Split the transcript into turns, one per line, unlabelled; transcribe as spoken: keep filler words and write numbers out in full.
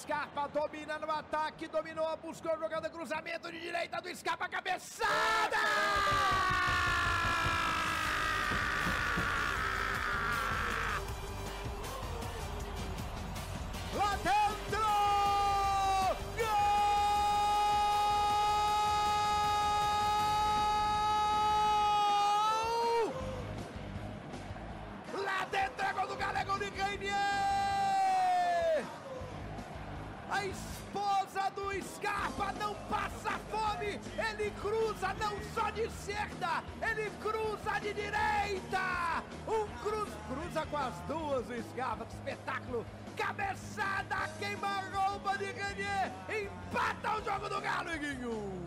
Scarpa domina no ataque, dominou, buscou jogada, cruzamento de direita do Scarpa, cabeçada! Lá dentro! Gol! Lá dentro é gol do Galo, é gol de Reinier! A esposa do Scarpa não passa fome, ele cruza não só de esquerda, ele cruza de direita, um cruz, cruza com as duas o Scarpa, que espetáculo, cabeçada, queima-roupa de Reinier, empata o jogo do Galo, Guinho!